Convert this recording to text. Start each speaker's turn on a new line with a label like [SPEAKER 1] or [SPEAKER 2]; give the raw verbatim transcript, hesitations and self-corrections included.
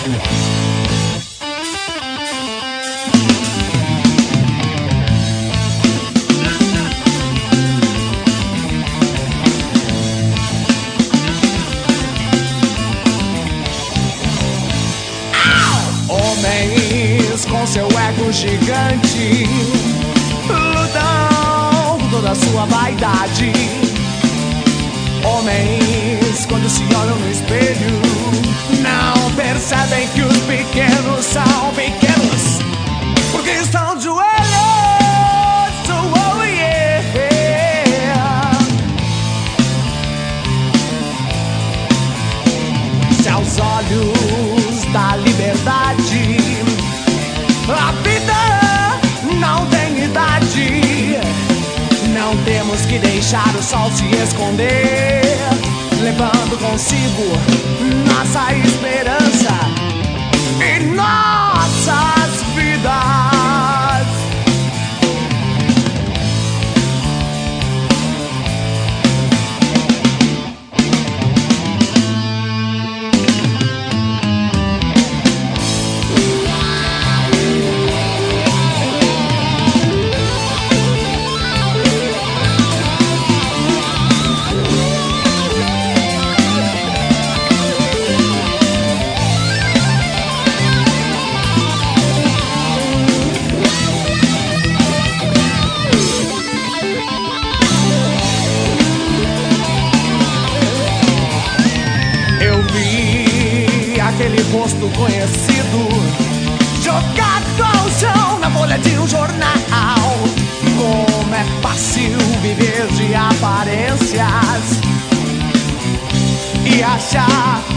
[SPEAKER 1] Homens com seu ego gigante lutam com toda a sua vaidade. Homens, quando se olham no espelho, não percebem que os pequenos são pequenos porque estão de joelhos. Oh, yeah. Se aos olhos da liberdade a vida não tem idade, não temos que deixar o sol se esconder, levando consigo nossa esperança e nossas vidas. Aquele rosto conhecido jogado ao chão na folha de um jornal. Como é fácil viver de aparências e achar